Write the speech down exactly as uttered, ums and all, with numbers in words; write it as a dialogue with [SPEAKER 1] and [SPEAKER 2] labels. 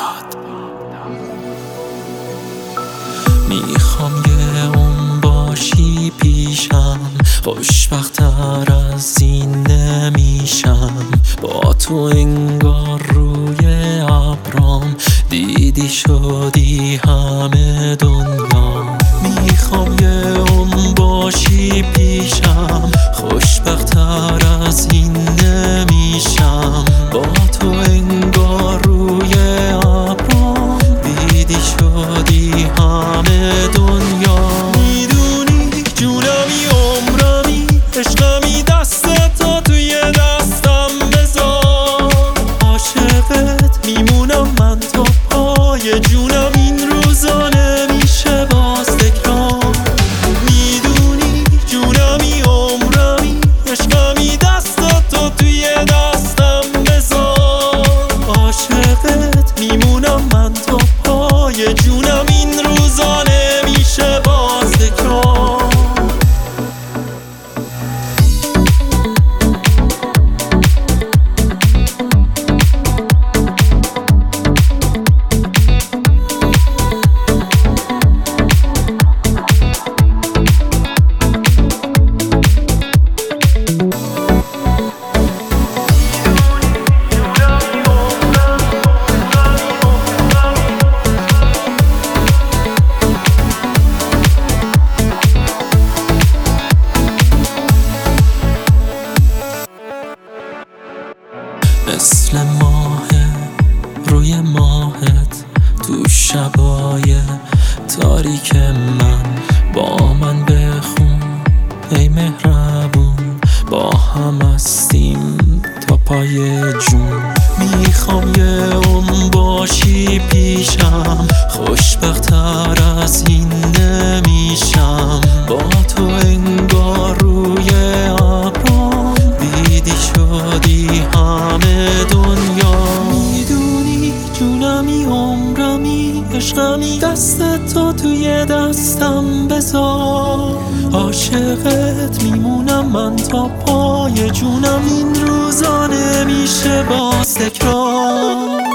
[SPEAKER 1] میخوام یه اون باشی پیشم، خوشبخت‌تر از این نمیشم. با تو انگار روی ابرام دیدی شدی همه دنیا. میخوام یه اون باشی پیشم، خوشبخت‌تر از این نمیشم. با تو انگار روی ابرام دیدی شدی همه دنیا. میدونی جونمی عمرمی عشقمی، دستتا توی دستم بذار. عاشقت میمونم من تا پای جونم، این روزا نمیشه باز تکرار. میدونی جونمی عمرمی عشقمی، دستتا توی دستم بذار. عاشقت میمونم من تا پای جونم، این روزا نمیشه باز تکرار. مثل ماه روی ماهت تو شبای تاریک من، با من بخون ای مهربون. با هم هستیم تا پای جون. میخوام یه اون باشی پیشم، خوشبخت‌تر از این نمیشم. با تو انگار روی ابرام دیدی شدی همه دنیا. میدونی جونمی عمرمی عشقمی، دستتا توی دستم بذار. عاشقت میمونم من تا پای جونم، این روزا نمیشه باز تکرار.